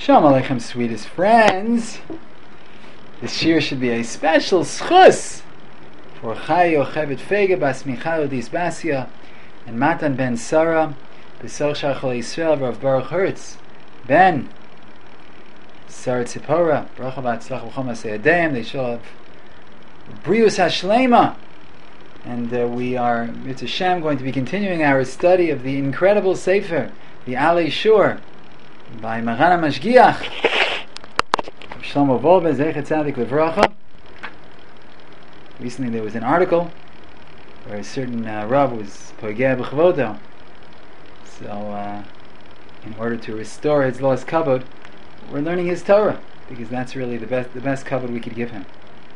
Shalom Aleichem, sweetest friends. This shir should be a special schus for Chai Yocheved Fege Bas Michael Dis Basia and Matan Ben Sarah B'Sor Shachol Yisrael Rav Baruch Hertz Ben Sarah Tzipora Baruch V'Atzlach V'Chom Aseh Yadeim. They shall have Brius HaShlema, and we are, Mitzvah Hashem, going to be continuing our study of the incredible Sefer, the Alei Shur, by Maran HaMashgiach Shlomo Wolbe Zecher Tzadik Levracha. Recently there was an article where a certain Rav was Pogeh B'Chavodo, so in order to restore his lost kavod, we're learning his Torah, because that's really the best kavod we could give him.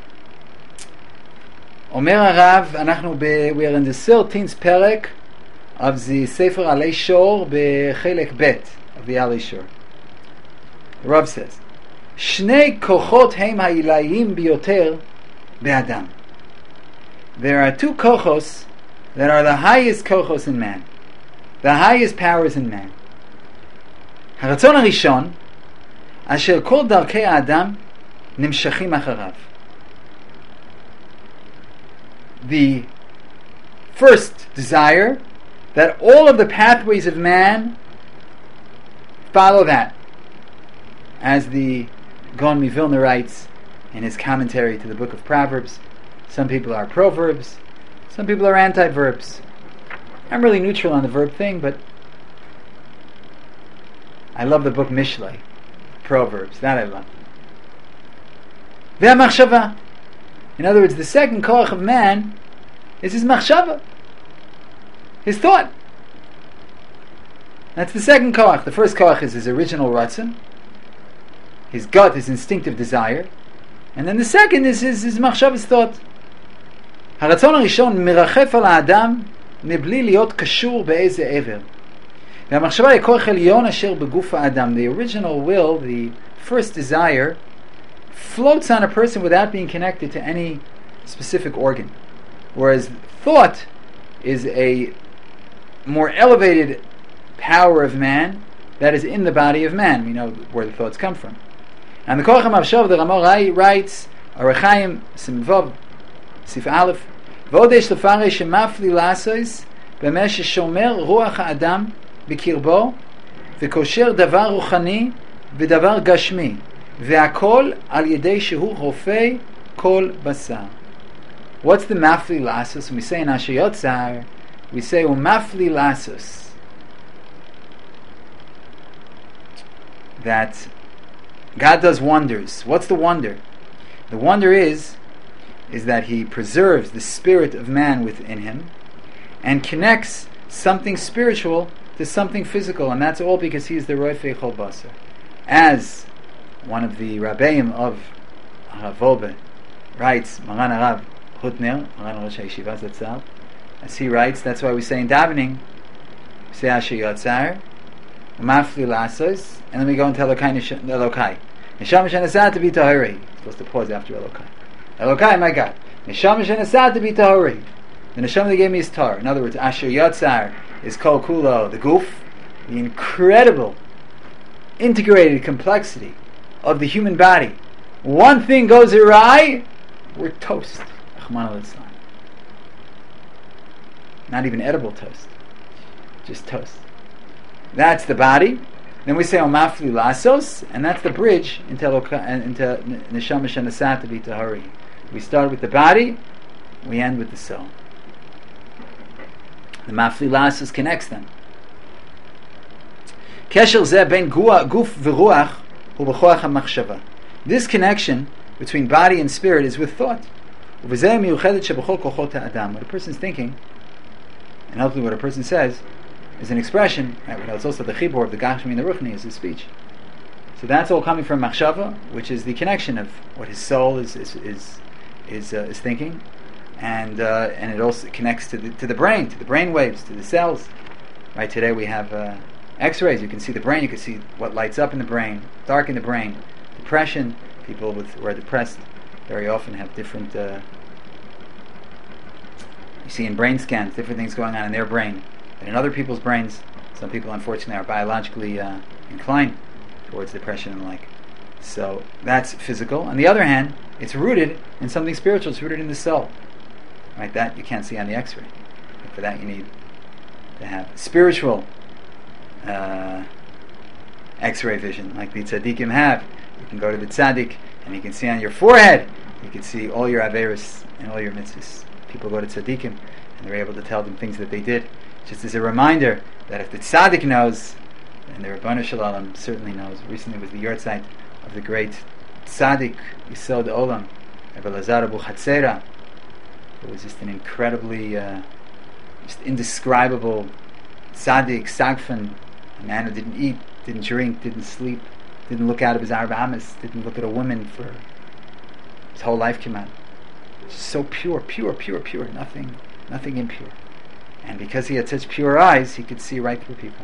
Omer HaRav, we are in the 13th perek of the Sefer Alei Shur Bechelek Bet of the Alei Shur. The Rav says, Shnei kochot heim ha'ilayim biyoter be'adam. There are two kochos that are the highest kochos in man, the highest powers in man. Haratzon harishon, asher kol darkei adam nimshachim acharav. The first desire, that all of the pathways of man follow that. As the Gaon Mivilna writes in his commentary to the book of Proverbs, some people are proverbs, some people are anti-verbs. I'm really neutral on the verb thing, but I love the book Mishlei, Proverbs, that I love. Ve'amachshava. In other words, the second koach of man is his machshava, his thought. That's the second koach. The first koach is his original ratzon, his gut, his instinctive desire, and then the second is his machshava's thought. Haratzon harishon mirachef al ha'adam מבלי להיות קשור באיזה עבר. והמחשבה היא כוח עליון אשר בגוף האדם. The original will, the first desire, floats on a person without being connected to any specific organ, whereas thought is a more elevated power of man that is in the body of man. We know where the thoughts come from. And the Koach HaMavshav, the Ramah writes, Arachaim Simvav Sif Aleph, ועוד יש לפרש שמפלי לעשוס במה ששומר רוח האדם בקרבו וקושר דבר רוחני ודבר גשמי, והכל על ידי שהוא רופא כל בשר. What's the mafli lasos? When we say in Asher Yotzar, we say mafli lasos, that God does wonders. What's the wonder? The wonder is that he preserves the spirit of man within him and connects something spiritual to something physical, and that's all because he is the Roifei Chol Basar. As one of the Rabbeim of Harav Wolbe writes, Maran Harav Hutner, Maran Rosh HaYeshiva Zatzal, as he writes, that's why we say in davening, we say Asher Yotzar, Mafli Lasos, and then we go into Elokai. Neshama Shenasat to be Tahiri. Supposed to pause after Elokai. Elokai, my God. Neshama Shenasat to be Tahiri. The Neshama that gave me is Tar. In other words, Asher Yotzar is Kol Kulo, the goof, the incredible, integrated complexity of the human body. One thing goes awry, we're toast. Not even edible toast, just toast. That's the body. Then we say Omafli Lasos, and that's the bridge into Neshama Shenasat B'Tahari. We start with the body, we end with the soul. The Mafli Lasos connects them. Kesher zeh ben guf v'ruach hu b'choach ha'machshava. This connection between body and spirit is with thought. U'v'zeh miyuchedet sheb'chol kochot ha'adam. What a person's thinking, and hopefully what a person says, is an expression. Right? It's also the chibur of the Gashmi and the Ruchni, is his speech. So that's all coming from machshava, which is the connection of what his soul is thinking, and it also connects to the brain, to the brain waves, to the cells. Right? Today we have X-rays. You can see the brain. You can see what lights up in the brain, dark in the brain. Depression. People who are depressed very often have different. You see in brain scans different things going on in their brain and in other people's brains. Some people, unfortunately, are biologically inclined towards depression and the like. So that's physical. On the other hand, it's rooted in something spiritual. It's rooted in the soul. Right? That you can't see on the X-ray. But for that you need to have spiritual X-ray vision, like the tzaddikim have. You can go to the tzaddik and you can see on your forehead, you can see all your averis and all your mitzvahs. People go to tzaddikim and they're able to tell them things that they did. Just as a reminder that if the tzaddik knows, and the Rabbanu Shalom certainly knows. Recently was the yahrzeit of the great tzaddik Yisod Olam, Rebbe Lazar Abu Chatzera, who was just an incredibly, just indescribable tzaddik, sagfen, a man who didn't eat, didn't drink, didn't sleep, didn't look out of his Arba Amis, didn't look at a woman for his whole life came out. Just so pure, nothing impure. And because he had such pure eyes, he could see right through people.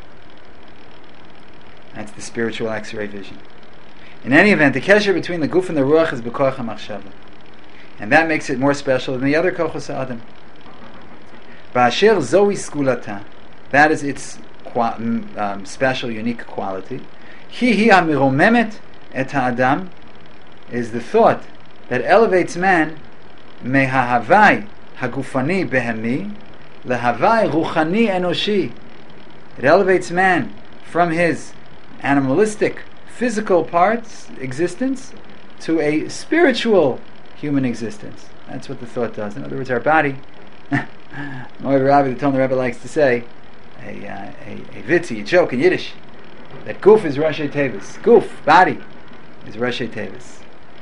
That's the spiritual X-ray vision. In any event, the kesher between the guf and the ruach is b'koach hamachshava, and that makes it more special than the other kochos ha'adam. Ba'asher zoi skulata, that is its special, unique quality. Hi ha'miromemet et ha'adam, is the thought that elevates man mehahavai hagufani behemi lehavai ruchani enoshi. It elevates man from his animalistic, physical parts, existence, to a spiritual human existence. That's what the thought does. In other words, our body, Moed Rabbi, the Talmud Rebbe likes to say, a vitzi, a joke in Yiddish, that guf is Rashi Tevis. Guf, body, is Rashi Tevis.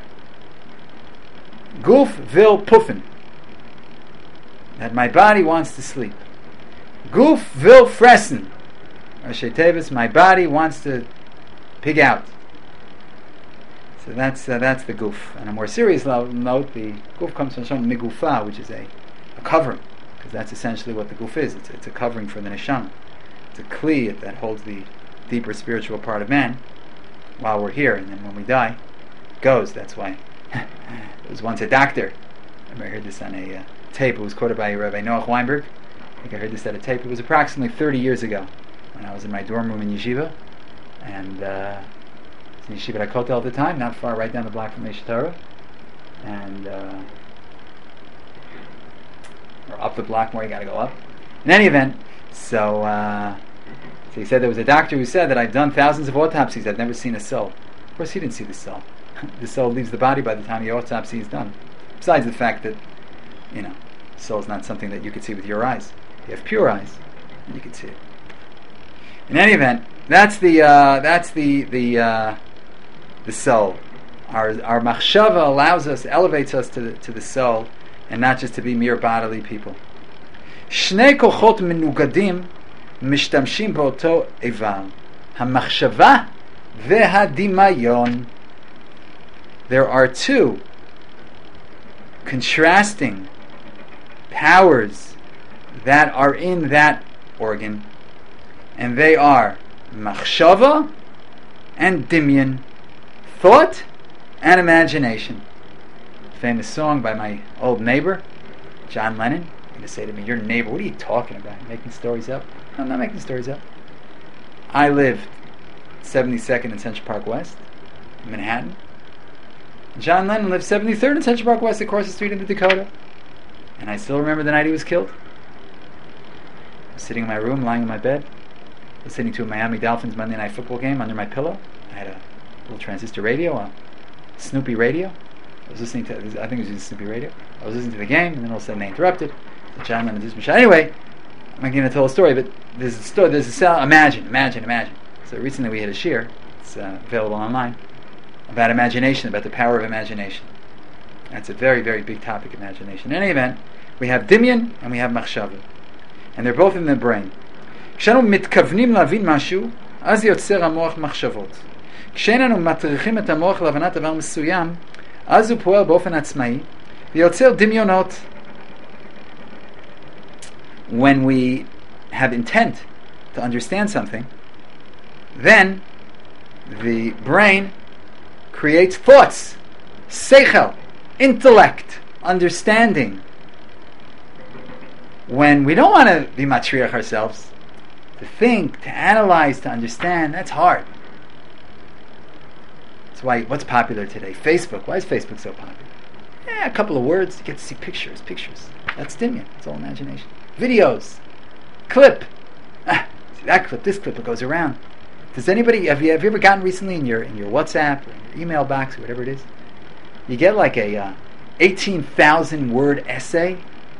Guf will puffen. That my body wants to sleep. Guf will fressen. Rashi Tevis, my body wants to pig out. So that's the guf. On a more serious note, the guf comes from some migufa, which is a covering, because that's essentially what the guf is. It's a covering for the neshama. It's a kli that holds the deeper spiritual part of man while we're here, and then when we die, it goes. That's why there was once a doctor. I remember I heard this on a tape. It was quoted by Rabbi Noach Weinberg. I think I heard this at a tape. It was approximately 30 years ago, when I was in my dorm room in yeshiva, and it's in yeshiva HaKotel at the time, not far, right down the block from Eish Torah, and or up the block more, you got to go up. In any event, so he said there was a doctor who said that I've done thousands of autopsies, I've never seen a soul. Of course, he didn't see the soul. The soul leaves the body by the time the autopsy is done. Besides the fact that, soul is not something that you could see with your eyes. You have pure eyes, and you can see it. In any event, that's the soul. Our machshava allows us, elevates us to the soul, and not just to be mere bodily people. Shnei kochot menugadim mishtamshim b'oto eval hamachshava vehadimayon. There are two contrasting powers that are in that organ, and they are machshava and dimyan, thought and imagination. Famous song by my old neighbor, John Lennon. He's going to say to me, "Your neighbor, what are you talking about? You're making stories up?" No, I'm not making stories up. I lived 72nd and Central Park West in Manhattan. John Lennon lived 73rd and Central Park West across the street in the Dakota. And I still remember the night he was killed. I was sitting in my room, lying in my bed, listening to a Miami Dolphins Monday Night Football game under my pillow. I had a little transistor radio, a Snoopy radio. I was listening to, I think it was using Snoopy radio. I was listening to the game, and then all of a sudden they interrupted. So John Lennon did some. Anyway, I'm not going to tell a story, but there's a story. There's a sound. Imagine. So recently we had a shir. It's available online about imagination, about the power of imagination. That's a very, very big topic, imagination. In any event, we have dimyan and we have machshava, and they're both in the brain. כשאנו מתכוונים להבין משהו, אז יוצר המוח מחשבות. כשאיננו מטריחים את המוח להבנת דבר מסוים, אז הוא פועל באופן עצמאי, ויוצר דמיונות. When we have intent to understand something, then the brain creates thoughts, seichel, intellect, understanding. When we don't want to be matriach ourselves, to think, to analyze, to understand, that's hard. That's why, what's popular today? Facebook. Why is Facebook so popular? A couple of words, you get to see pictures. That's Dimyan. It's all imagination. Videos. Clip. See that clip, this clip, it goes around. Does anybody, have you ever gotten recently in your WhatsApp or in your email box or whatever it is, you get like a 18,000 word essay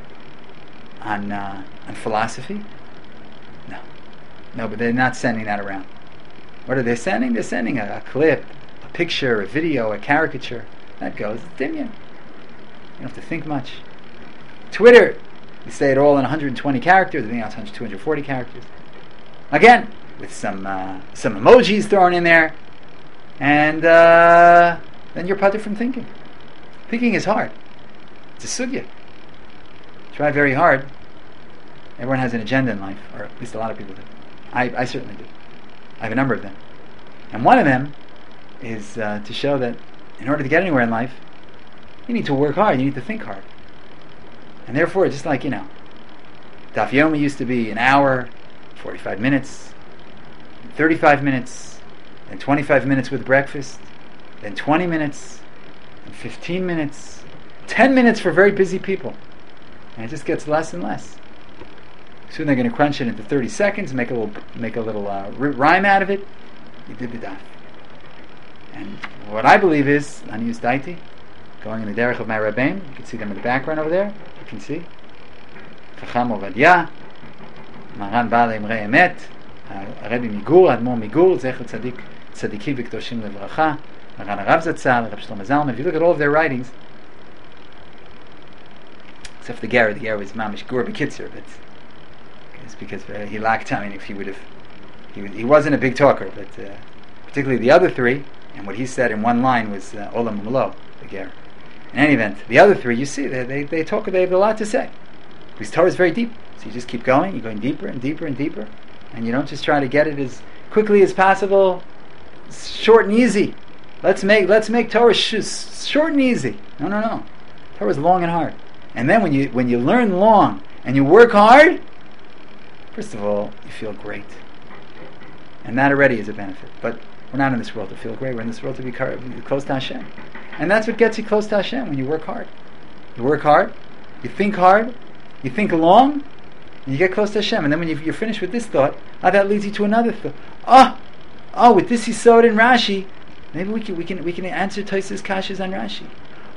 on philosophy? No, but they're not sending that around. What are they sending? They're sending a clip, a picture, a video, a caricature. That goes. It's Dimyan. You don't have to think much. Twitter, you say it all in 120 characters. I think that's 240 characters. Again, with some emojis thrown in there, and then you're parted from thinking. Thinking is hard. It's a sugya. Try very hard. Everyone has an agenda in life, or at least a lot of people do. I certainly do. I have a number of them. And one of them is to show that in order to get anywhere in life, you need to work hard, you need to think hard. And therefore, just like, Daf Yomi used to be an hour, 45 minutes, 35 minutes, then 25 minutes with breakfast, then 20 minutes, and 15 minutes, 10 minutes for very busy people. And it just gets less and less. Soon they're going to crunch it into 30 seconds, make a little rhyme out of it. You did the daf. And what I believe is, Anius Daiti, going in the derech of my Rabbein, you can see them in the background over there, you can see. Chacham Ovadia, Maran Baal Emrei Emet, Rebbe Migur, Admor Migur, Zecher Tzadiki V'Kdoshim Levracha, Maran Arav Zatzal, Reb Shlomo Zalman. If you look at all of their writings, except the Ger was Mamish Gur B'Kitzur, but it's because he lacked time. If he would have, he wasn't a big talker, but particularly the other three, and what he said in one line was Olam Umlo, the Ger. In any event, the other three, you see, they talk, they have a lot to say. Because Torah is very deep, so you just keep going, you're going deeper and deeper and deeper, and you don't just try to get it as quickly as possible, short and easy. Let's make Torah short and easy. No. Torah is long and hard. And then when you learn long and you work hard, first of all, you feel great. And that already is a benefit. But we're not in this world to feel great. We're in this world to be close to Hashem. And that's what gets you close to Hashem, when you work hard. You work hard, you think long, and you get close to Hashem. And then when you're finished with this thought, that leads you to another thought. With this Yisod in Rashi, maybe we can answer Tosfos Kashas on Rashi.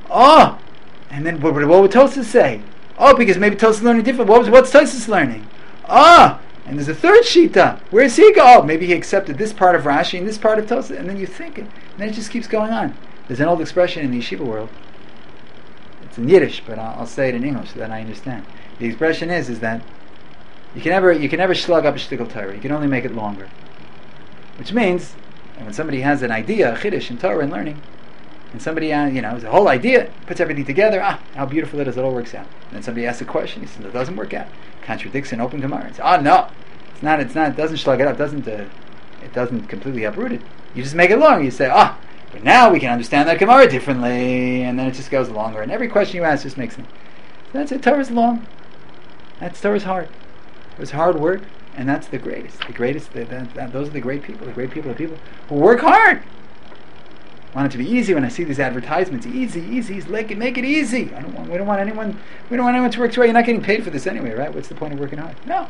And then what would Tosfos say? Because maybe Tosfos learning different. What's Tosfos learning? And there's a third shita. Where does he go? Maybe he accepted this part of Rashi and this part of Tosfos, and then you think it, and then it just keeps going on. There's an old expression in the yeshiva world. It's in Yiddish, but I'll say it in English so that I understand. The expression is that you can never slug up a shtickle Torah. You can only make it longer. Which means, and when somebody has an idea, a chiddush in Torah and learning, and somebody has a whole idea, puts everything together, how beautiful it is, it all works out. And then somebody asks a question, he says, it doesn't work out. Contradicts an open Gemara. And says, no, it's not, it doesn't slug it up, it doesn't completely uproot it. You just make it longer. You say, but now we can understand that Gemara differently, and then it just goes longer. And every question you ask just makes sense. So that's it. Torah's long. Torah's hard. It's hard work, and that's the greatest. Those are the great people. The great people are people who work hard. Want it to be easy. When I see these advertisements, easy, make it easy. We don't want anyone to work too hard. You're not getting paid for this anyway, right? What's the point of working hard? No.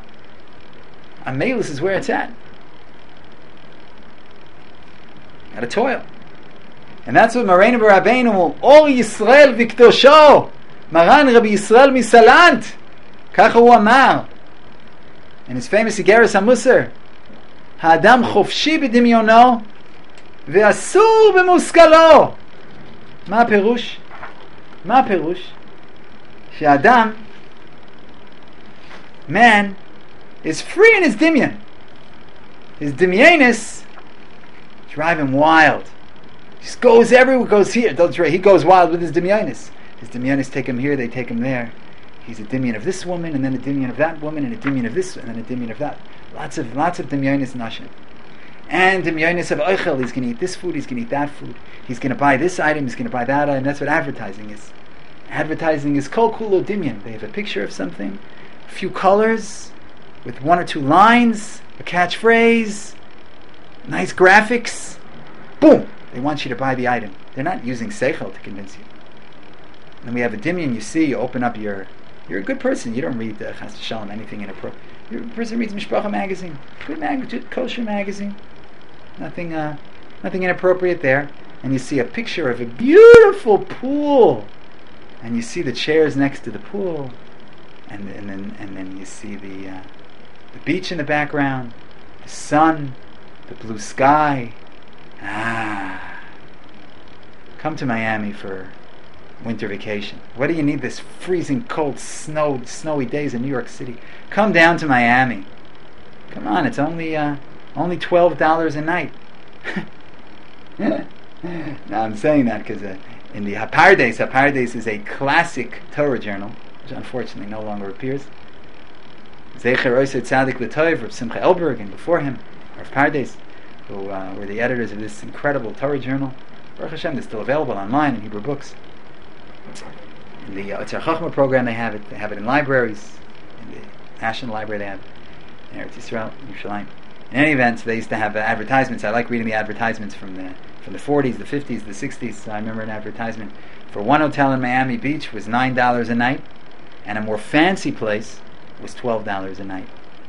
Amelus is where it's at. Got to toil. And that's what Moreinu Rabbeinu, Or Yisrael V'Kdosho, Maran Rabbi Yisrael Misalant, Kacha hu amar, in his famous Igeres HaMusar, Ha'adam chofshi b'dimyono, ve'asur b'muskalo. מה הפירוש? שהאדם, man, is free in his dimyon. His dimyonis drive him wild. He just goes everywhere, goes here. He goes wild with his dimyonis. His dimyonis take him here, they take him there. He's a dimyon of this woman, and then a dimyon of that woman, and a dimyon of this, and then a dimyon of that. Lots of dimyonis nashim. And dimyonis of oichel, he's going to eat this food, he's going to eat that food. He's going to buy this item, he's going to buy that item. That's what advertising is. Advertising is kol kulo dimyon. They have a picture of something, a few colors, with one or two lines, a catchphrase, nice graphics. Boom! They want you to buy the item. They're not using seichel to convince you. And we have a dimyan, you open up you're a good person. You don't read the Chas V'Shalom, anything inappropriate. You're a person who reads Mishpacha magazine. Good kosher magazine. Nothing inappropriate there. And you see a picture of a beautiful pool. And you see the chairs next to the pool. And then you see the beach in the background, the sun, the blue sky. Come to Miami for winter vacation. What do you need this freezing cold, snowy days in New York City? Come down to Miami. Come on, it's only $12 a night. Now I'm saying that because in the Hapardes is a classic Torah journal, which unfortunately no longer appears. Zecher Oisei Tzadik L'Tov, Rav Simcha Elberg, and before him, Rav Pardes, who were the editors of this incredible Torah journal. Baruch Hashem, they're still available online in Hebrew books. In the Otzar Chachma program, they have it. They have it in libraries. In the National Library, they have it. In Eretz Yisrael, Yerushalayim. In any event, they used to have advertisements. I like reading the advertisements from the 40s, the 50s, the 60s. I remember an advertisement for one hotel in Miami Beach was $9 a night, and a more fancy place was $12 a night.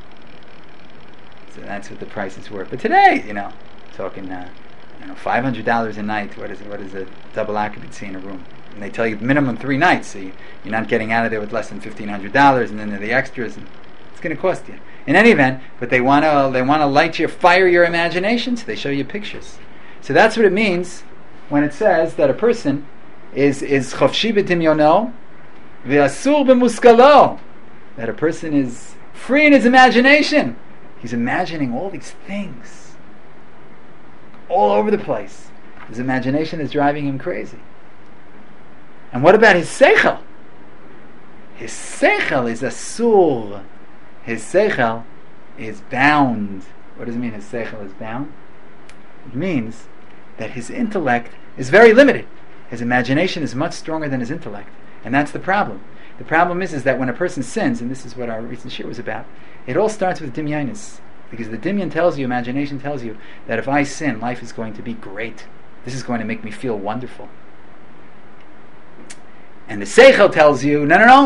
So that's what the prices were. But today, talking $500 a night. What is a double occupancy in a room? And they tell you minimum 3 nights, so you're not getting out of there with less than $1,500, and then there are the extras, and it's going to cost you. In any event, but they want to fire your imagination, so they show you pictures. So that's what it means when it says that a person is chofshi b'dimyono v'asur b'muskalo, that a person is free in his imagination. He's imagining all these things all over the place. His imagination is driving him crazy. And what about his seichel? His seichel is asur. His seichel is bound. What does it mean his seichel is bound? It means that his intellect is very limited. His imagination is much stronger than his intellect. And that's the problem. The problem is that when a person sins, and this is what our recent shir was about, it all starts with dimyanis. Because the dimyan tells you, imagination tells you, that if I sin, life is going to be great. This is going to make me feel wonderful. And the seichel tells you,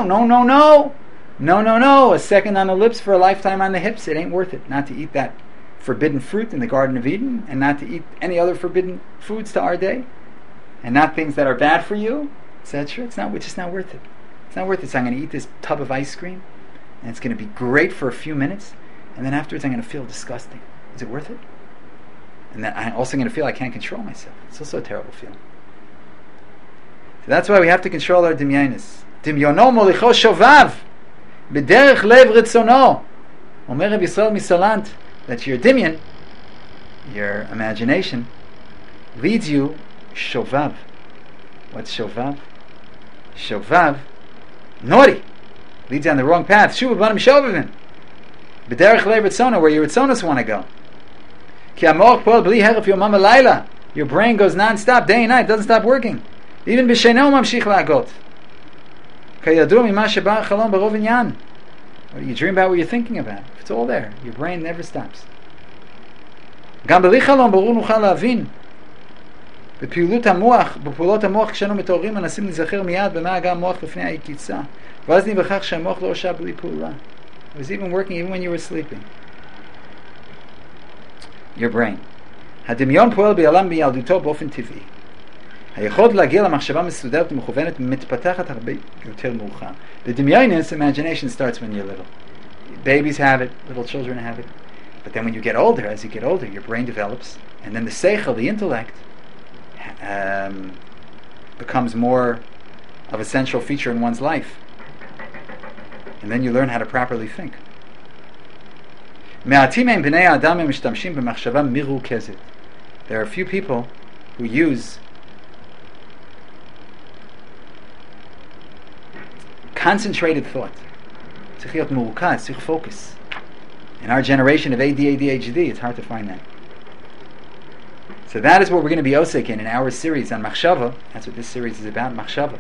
no, a second on the lips for a lifetime on the hips, it ain't worth it. Not to eat that forbidden fruit in the Garden of Eden, and not to eat any other forbidden foods to our day, and not things that are bad for you, etc. It's just not worth it. It's not worth it. So I'm going to eat this tub of ice cream, and it's going to be great for a few minutes, and then afterwards I'm going to feel disgusting. Is it worth it? And then I'm also going to feel I can't control myself. It's also a terrible feeling. So that's why we have to control our dimyanis. Dimyono molicho shovav b'derech lev ritzono. Omer Reb Yisrael Misalant, that your dimyan, your imagination, leads you shovav. What's shovav? Shovav, naughty, leads you on the wrong path. Shuva banim shovavim b'derech lev ritzono, where your ritzonos want to go. Ki amor pol bli heref yomam v'layla. Your brain goes non-stop, day and night, doesn't stop working. Even b'sheino mamshich la'agot. Kayadu mima sheba chalom barov inyan. You dream about what you're thinking about. It's all there. Your brain never stops. Gam b'li chalom barur nuchal להבין. בפעילות המוח, בפעולות המוח כשאנו מתעוררים מנסים להיזכר מיד במה אגע המוח לפני היקיצה. ואז נבחך שהמוח לא הושע בלי פעולה. It was even working even when you were sleeping. Your brain. הדמיון פועל בעולם בילדותו באופן טבעי. היכולת להגיע למחשבה מסודרת ומכוונת מתפתחת הרבה יותר מאוחר. The dimyanis, imagination starts when you're little. Babies have it, little children have it. But then when you get older, as you get older, your brain develops, and then the seichel, the intellect, becomes more of a central feature in one's life. And then you learn how to properly think. There are a few people who use concentrated thought. Focus. In our generation of ADHD, it's hard to find that. So that is what we're going to be osek in our series on Machshava. That's what this series is about, Machshava.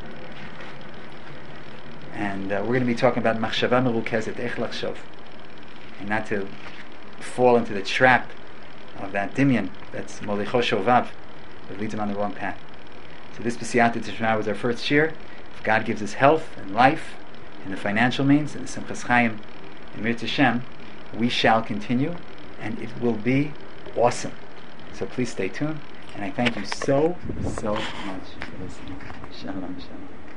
And we're going to be talking about Machshava Merukezet, Ech Lachshov. And not to fall into the trap of that dimyan, that's Molicho Shovav, that leads him on the wrong path. So this B'siyata Tishma was our first shir. If God gives us health and life and the financial means and the Simchas Chaim and Mir Hashem, we shall continue, and it will be awesome. So please stay tuned, and I thank you so much for listening. Shalom, shalom.